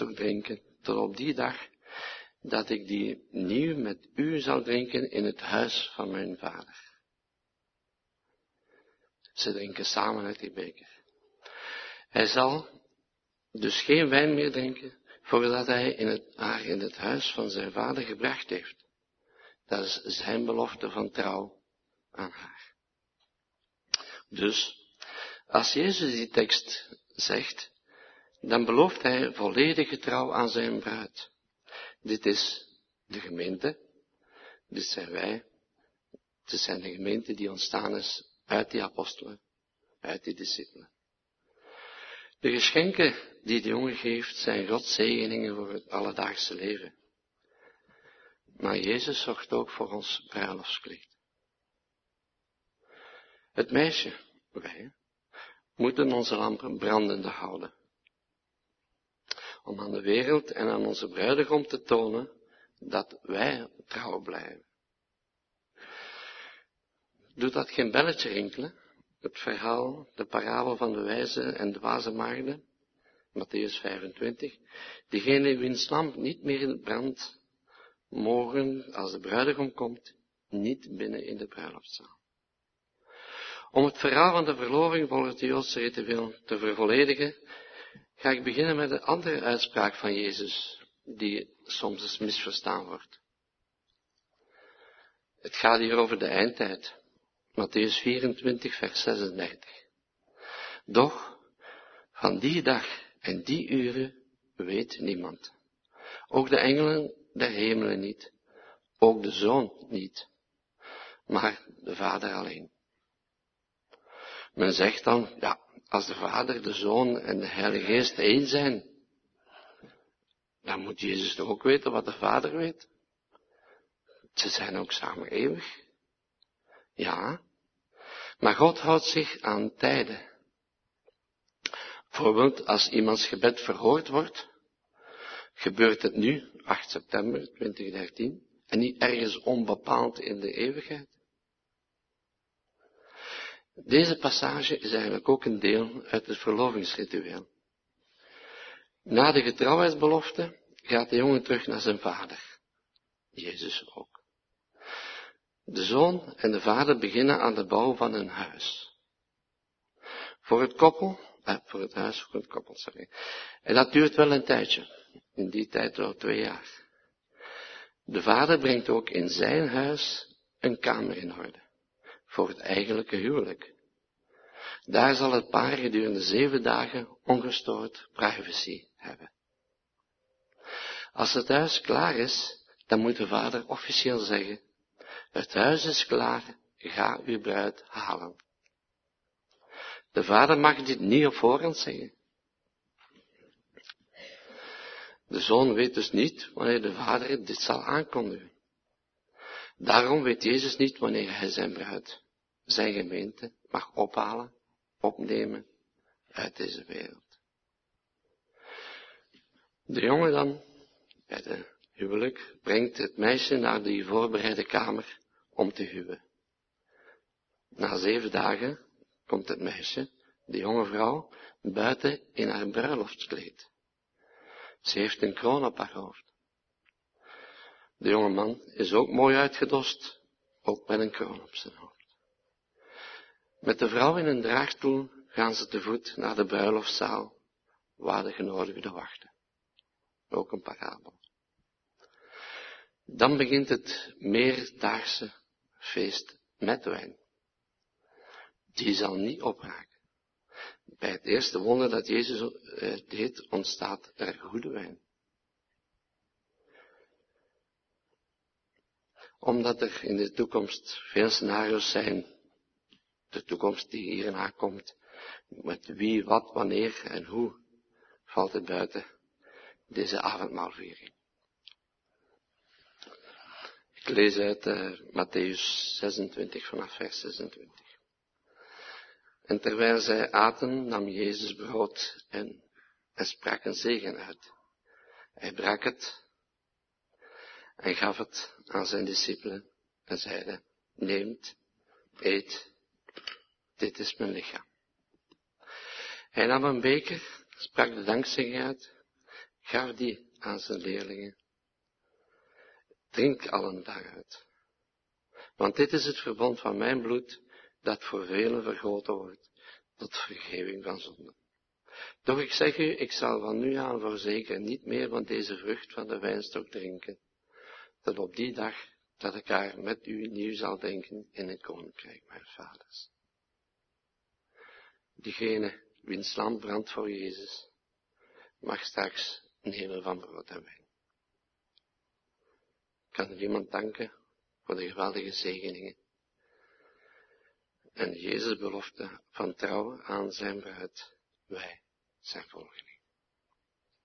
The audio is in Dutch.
toch drinken, tot op die dag, dat ik die nieuw met u zal drinken in het huis van mijn vader. Ze drinken samen uit die beker. Hij zal dus geen wijn meer drinken, voordat hij haar in het huis van zijn vader gebracht heeft. Dat is zijn belofte van trouw aan haar. Dus, als Jezus die tekst zegt, dan belooft hij volledige trouw aan zijn bruid. Dit is de gemeente, dit zijn wij, dit zijn de gemeente die ontstaan is uit die apostelen, uit die discipelen. De geschenken die de jongen geeft zijn Gods zegeningen voor het alledaagse leven. Maar Jezus zorgt ook voor ons bruiloftskleed. Het meisje, wij, moeten onze lampen brandende houden. Om aan de wereld en aan onze bruidegom te tonen dat wij trouw blijven. Doet dat geen belletje rinkelen? Het verhaal, de parabel van de wijze en dwaze maagden, Mattheüs 25, diegene wiens lamp niet meer brandt, mogen, als de bruidegom komt, niet binnen in de bruiloftszaal. Om het verhaal van de verloving volgens het Joodse ritueel te vervolledigen, ga ik beginnen met een andere uitspraak van Jezus, die soms eens misverstaan wordt. Het gaat hier over de eindtijd. Mattheüs 24, vers 36. Doch, van die dag en die uren weet niemand. Ook de engelen der hemelen niet. Ook de Zoon niet. Maar de Vader alleen. Men zegt dan, ja, als de Vader, de Zoon en de Heilige Geest één zijn, dan moet Jezus toch ook weten wat de Vader weet. Ze zijn ook samen eeuwig. Ja, maar God houdt zich aan tijden. Bijvoorbeeld, als iemands gebed verhoord wordt, gebeurt het nu, 8 september 2013, en niet ergens onbepaald in de eeuwigheid. Deze passage is eigenlijk ook een deel uit het verlovingsritueel. Na de getrouwheidsbelofte gaat de jongen terug naar zijn vader. Jezus ook. De zoon en de vader beginnen aan de bouw van een huis. Voor het koppel. En dat duurt wel een tijdje. In die tijd wel 2 jaar. De vader brengt ook in zijn huis een kamer in orde. Voor het eigenlijke huwelijk. Daar zal het paar gedurende 7 dagen ongestoord privacy hebben. Als het huis klaar is, dan moet de vader officieel zeggen, het huis is klaar, ga uw bruid halen. De vader mag dit niet op voorhand zeggen. De zoon weet dus niet wanneer de vader dit zal aankondigen. Daarom weet Jezus niet wanneer hij zijn bruid, zijn gemeente, mag ophalen, opnemen uit deze wereld. De jongen dan, bij de huwelijk, brengt het meisje naar die voorbereide kamer om te huwen. Na 7 dagen komt het meisje, de jonge vrouw, buiten in haar bruiloftskleed. Ze heeft een kroon op haar hoofd. De jonge man is ook mooi uitgedost, ook met een kroon op zijn hoofd. Met de vrouw in een draagstoel gaan ze te voet naar de bruiloftszaal, waar de genodigden wachten. Ook een parabel. Dan begint het meerdaagse feest met wijn. Die zal niet opraken. Bij het eerste wonder dat Jezus deed, ontstaat er goede wijn. Omdat er in de toekomst veel scenario's zijn, de toekomst die hierna komt, met wie, wat, wanneer en hoe, valt het buiten deze avondmaalviering. Ik lees uit Mattheüs 26 vanaf vers 26. En terwijl zij aten, nam Jezus brood en sprak een zegen uit. Hij brak het en gaf het aan zijn discipelen en zeide, neemt, eet, dit is mijn lichaam. Hij nam een beker, sprak de dankzegging uit, gaf die aan zijn leerlingen. Drink allen daaruit. Want dit is het verbond van mijn bloed, dat voor velen vergoten wordt, tot vergeving van zonden. Doch ik zeg u, ik zal van nu aan voorzeker niet meer van deze vrucht van de wijnstok drinken, tot op die dag dat ik haar met u nieuw zal drinken in het koninkrijk mijn vaders. Diegene wiens lamp brandt voor Jezus, mag straks nemen van brood en wijn. Kan er iemand danken voor de geweldige zegeningen en Jezus' belofte van trouw aan zijn bruid, wij zijn volgelingen.